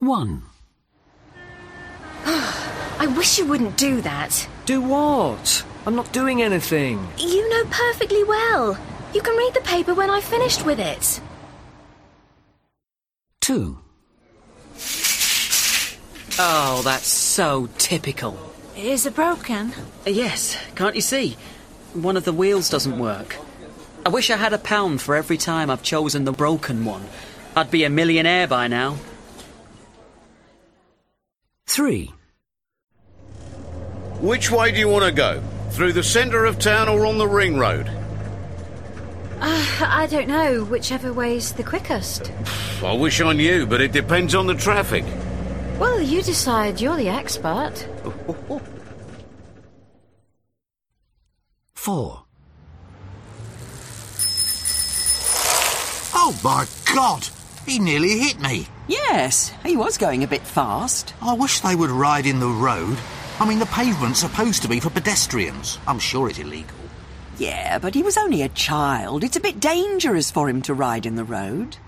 1. I wish you wouldn't do that. Do what? I'm not doing anything. You know perfectly well. You can read the paper when I've finished with it. 2. Oh, that's so typical. Is it broken? Yes, can't you see? One of the wheels doesn't work. I wish I had £1 for every time I've chosen the broken one. I'd be a millionaire by now. 3. Which way do you want to go? Through the centre of town or on the ring road? I don't know. Whichever way's the quickest. I wish I knew, but it depends on the traffic. Well, you decide. You're the expert. 4. Oh, my God! He nearly hit me. Yes, he was going a bit fast. I wish they would ride in the road. I mean, the pavement's supposed to be for pedestrians. I'm sure it's illegal. Yeah, but he was only a child. It's a bit dangerous for him to ride in the road.